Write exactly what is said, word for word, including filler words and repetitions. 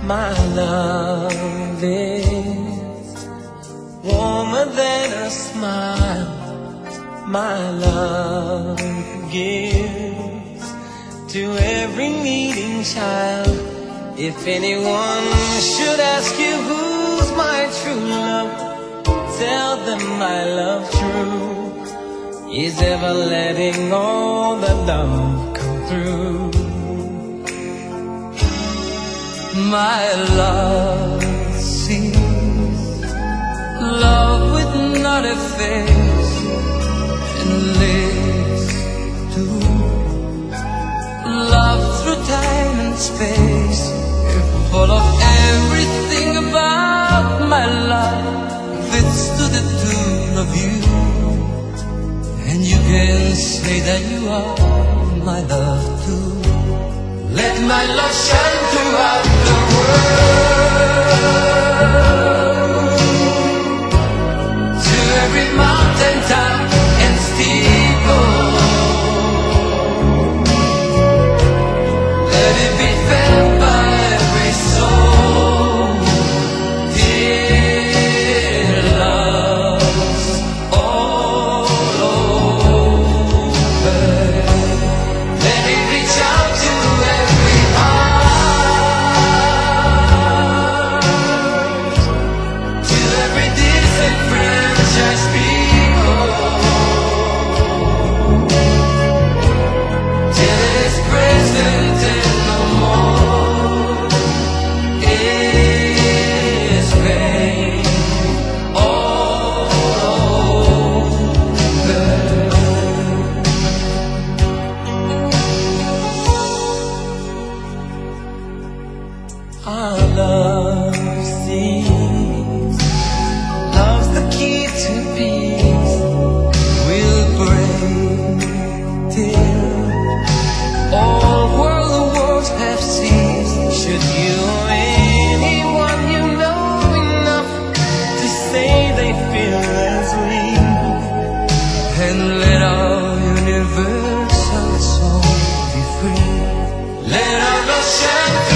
My love is warmer than a smile. My love gives to every needing child. If anyone should ask you who's my true love, tell them my love true is ever letting all the love come through. My love sees love with not a face, and lives to love through time and space. Full of everything about my love fits to the tune of you, and you can say that you are my love too. Let my love shine throughout the world, to every mountain top and steeple. Let it be felt by every soul. Dear love's all over. Let it reach out to every heart, to every disenfranchised people, till it is present and no more is pain all over. Our love sees love's the key to peace. We'll break till all world wars have ceased. Should you or anyone you know enough to say they feel as we, and let our universal soul be free. Let our love shine.